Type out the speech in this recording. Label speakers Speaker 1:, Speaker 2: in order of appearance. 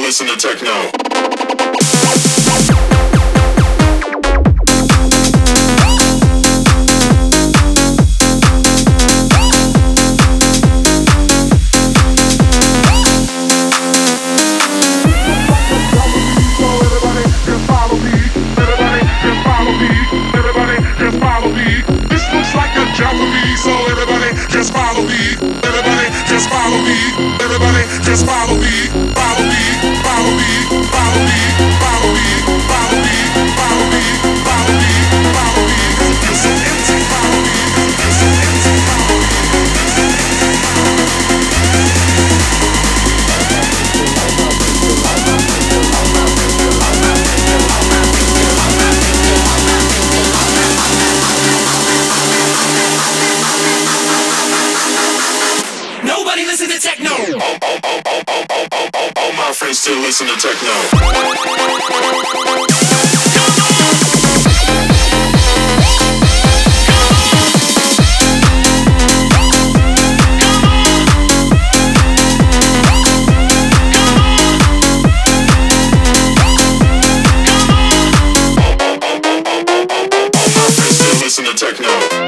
Speaker 1: listen to techno.
Speaker 2: So everybody just follow me. Everybody just follow me. Everybody just follow me. Follow me. Follow me. Follow me. Follow me. Follow me. Follow me. Follow me. Follow me. You're so empty. Follow me. You're so empty. Follow me.
Speaker 3: Nobody listen to techno.
Speaker 1: All my friends still listen to techno. Listen to techno.